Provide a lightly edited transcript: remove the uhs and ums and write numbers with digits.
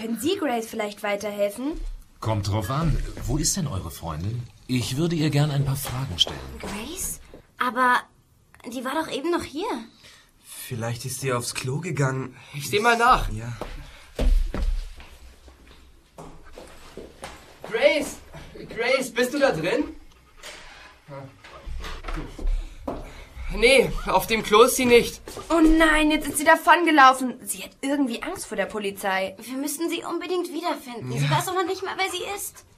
Können Sie Grace vielleicht weiterhelfen? Kommt drauf an. Wo ist denn eure Freundin? Ich würde ihr gern ein paar Fragen stellen. Grace? Aber die war doch eben noch hier. Vielleicht ist sie aufs Klo gegangen. Ich seh mal nach. Ja. Grace, bist du da drin? Nee, auf dem Klo ist sie nicht. Oh nein, jetzt ist sie davongelaufen. Sie hat irgendwie Angst vor der Polizei. Wir müssen sie unbedingt wiederfinden. Sie weiß doch noch nicht mal, wer sie ist.